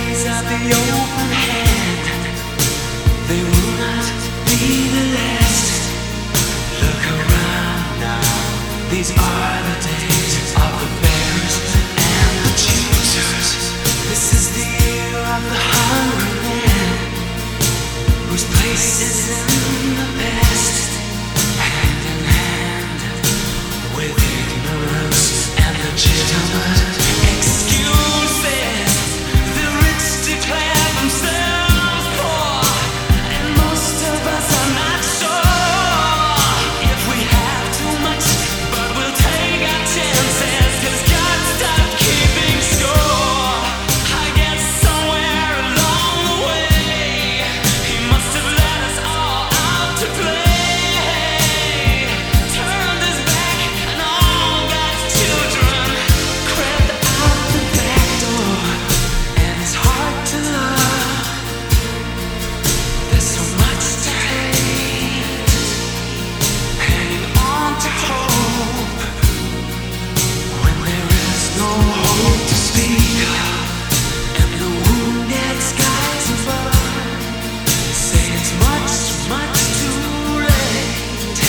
days of the open hand. They will not be the last. Look around now. These are the days of the beggars and the choosers. This is the year of the hungry man, whose place is in the past. Hand in hand with ignorance and legitimate excuses, the rich declare themselves poor, and most of us are not sure if we have too much, but we'll take our chances, 'cause God stopped keeping score. I guess somewhere along the way He must have let us all out to play, turned His back and all God's children crept out the back door. And it's hard to love, there's so much to hate, hanging on to hope when there is no hope to speak of, and the wounded skies above say it's much, much too late.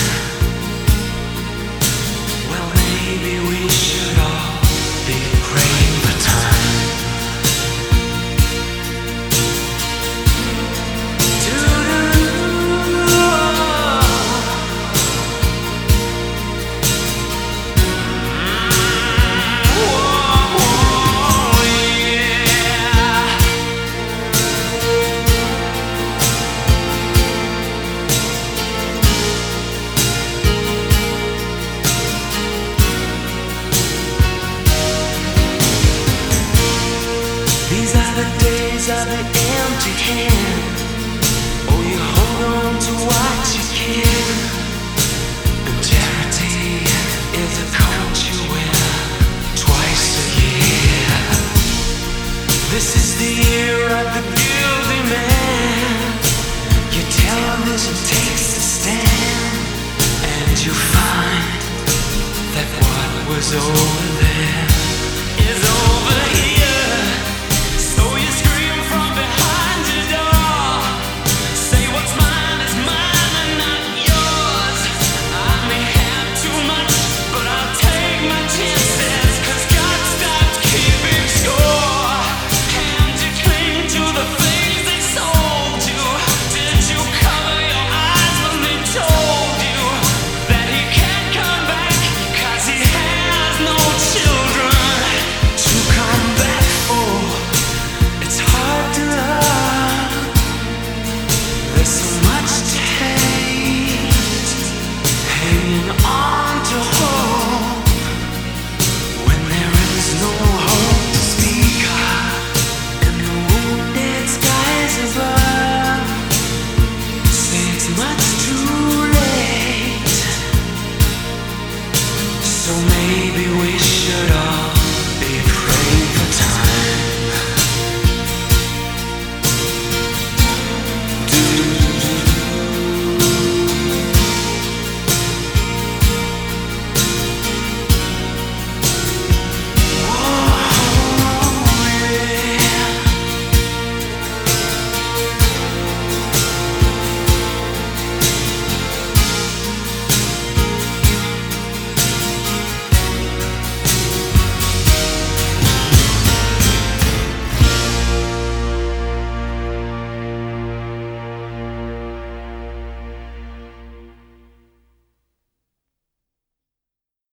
Well, maybe we should all be praying for time to These are the days of the empty hand. Oh, you hold on to what you can. And charity is a coat you wear twice a year. This is the year of the guilty man. Your television takes a stand, and you find that what was over there is over.